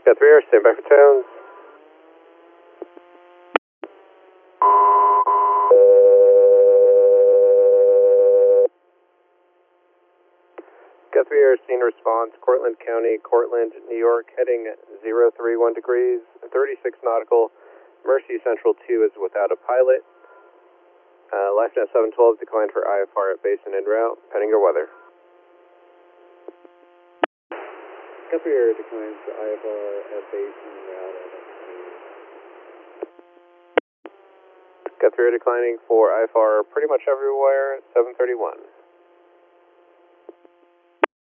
Guthrie Air, stand by for towns. Guthrie Air, scene response, Cortland County, Cortland, New York, heading 031 degrees, 36 nautical. Mercy Central 2 is without a pilot. LifeNet 712 declined for IFR at base and en route, pending your weather. Guthrie Air declines for IFR at base and en route. Guthrie Air declining for IFR pretty much everywhere, 731.